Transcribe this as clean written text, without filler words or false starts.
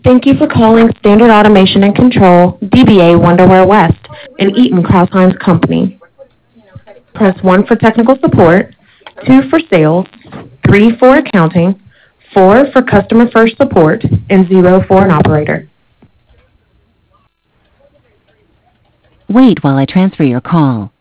Thank you for calling Standard Automation and Control, DBA Wonderware West, and Eaton Crouse-Hines Company. Press 1 for technical support, 2 for sales, 3 for accounting, 4 for customer first support, and 0 for an operator. Wait while I transfer your call.